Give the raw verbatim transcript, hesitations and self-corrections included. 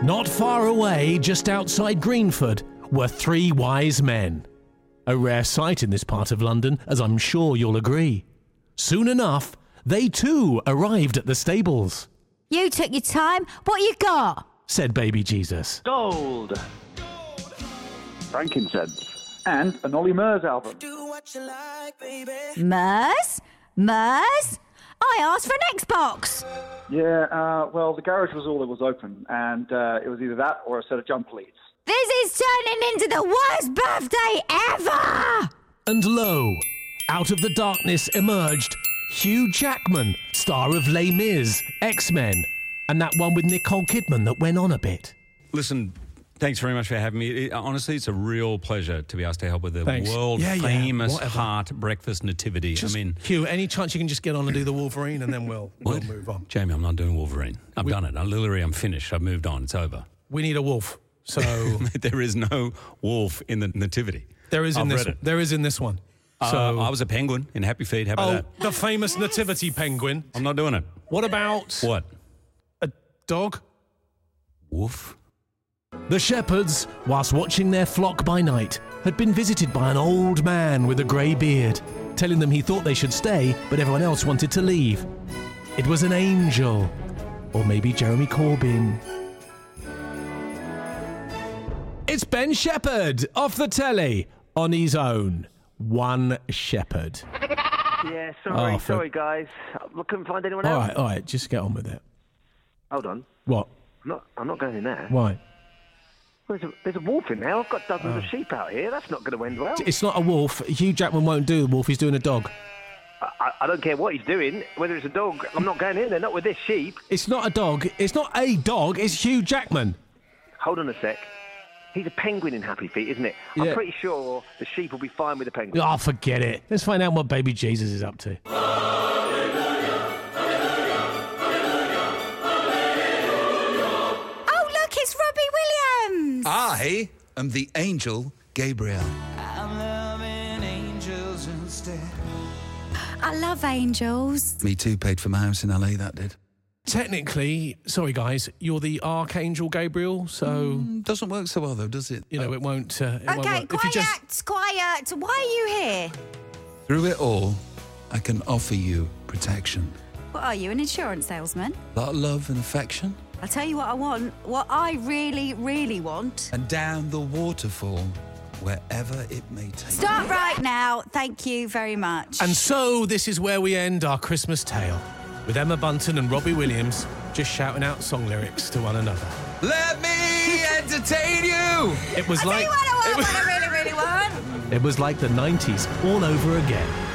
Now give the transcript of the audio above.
Not far away, just outside Greenford, were three wise men. A rare sight in this part of London, as I'm sure you'll agree. Soon enough, they too arrived at the stables. You took your time. What you got? Said baby Jesus. Gold. Frankincense. And an Ollie Murs album. Do what you like, baby. Murs? Murs? I asked for an Xbox. Yeah, uh, well, the garage was all that was open, and uh, it was either that or a set of jump leads. This is turning into the worst birthday ever! And lo, out of the darkness emerged Hugh Jackman, star of Les Mis, X-Men, and that one with Nicole Kidman that went on a bit. Listen, thanks very much for having me. It, honestly, it's a real pleasure to be asked to help with the Thanks. world-famous yeah, yeah, Heart Breakfast Nativity. Just, I mean, Hugh, any chance you can just get on and do the Wolverine and then we'll, we'll move on? Jamie, I'm not doing Wolverine. I've We- done it. I'm Lillary, I'm finished. I've moved on. It's over. We need a wolf. So There is no wolf in the Nativity. there is in I've this. read it. There is in this one. So Uh, I was a penguin in Happy Feet. How about oh, that? the famous nativity penguin. I'm not doing it. What about What? a dog? Wolf? The shepherds, whilst watching their flock by night, had been visited by an old man with a grey beard, telling them he thought they should stay, but everyone else wanted to leave. It was an angel, or maybe Jeremy Corbyn. It's Ben Shepherd, off the telly, on his own. One shepherd. Yeah, sorry, Oh, for- sorry, guys. I couldn't find anyone All else. right, all right, just get on with it. Hold on. What? I'm not, I'm not going in there. Why? There's a, there's a wolf in there. I've got dozens Oh. of sheep out here. That's not going to end well. It's not a wolf. Hugh Jackman won't do the wolf, he's doing a dog. I, I, I don't care what he's doing, whether it's a dog. I'm not going in there, not with this sheep. It's not a dog. It's not a dog, it's Hugh Jackman. Hold on a sec. He's a penguin in Happy Feet, isn't it? Yeah. I'm pretty sure the sheep will be fine with the penguin. Oh, forget it. Let's find out what baby Jesus is up to. Oh, look, it's Robbie Williams. I am the angel Gabriel. I'm loving angels instead. I love angels. Me too, paid for my house in L A, that did. Technically, sorry guys, you're the Archangel Gabriel, so, Doesn't work so well, though, does it? you know, it won't... Uh, it won't Okay, work. quiet, If you just... quiet. Why are you here? Through it all, I can offer you protection. What are you, an insurance salesman? A lot of love and affection. I'll tell you what I want. What I really, really want. And down the waterfall, wherever it may take Start right now. Thank you very much. And so, this is where we end our Christmas tale, with Emma Bunton and Robbie Williams just shouting out song lyrics to one another. Let me entertain you! It was I'll like... tell you what I want, it was- what I really, really want. It was like the nineties all over again.